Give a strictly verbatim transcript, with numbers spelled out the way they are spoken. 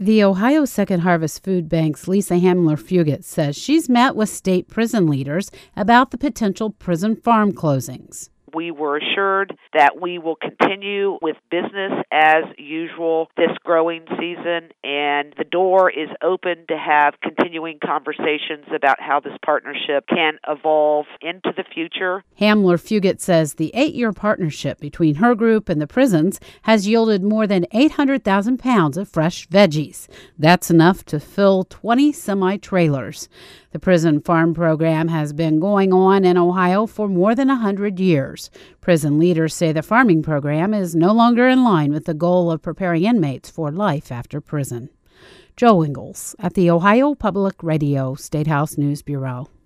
The Ohio Second Harvest Food Bank's Lisa Hamler-Fugit says she's met with state prison leaders about the potential prison farm closings. We were assured that we will continue with business as usual this growing season, and the door is open to have continuing conversations about how this partnership can evolve into the future. Hamler-Fugit says the eight-year partnership between her group and the prisons has yielded more than eight hundred thousand pounds of fresh veggies. That's enough to fill twenty semi-trailers. The prison farm program has been going on in Ohio for more than one hundred years. Prison leaders say the farming program is no longer in line with the goal of preparing inmates for life after prison. Joe Ingles at the Ohio Public Radio State House News Bureau.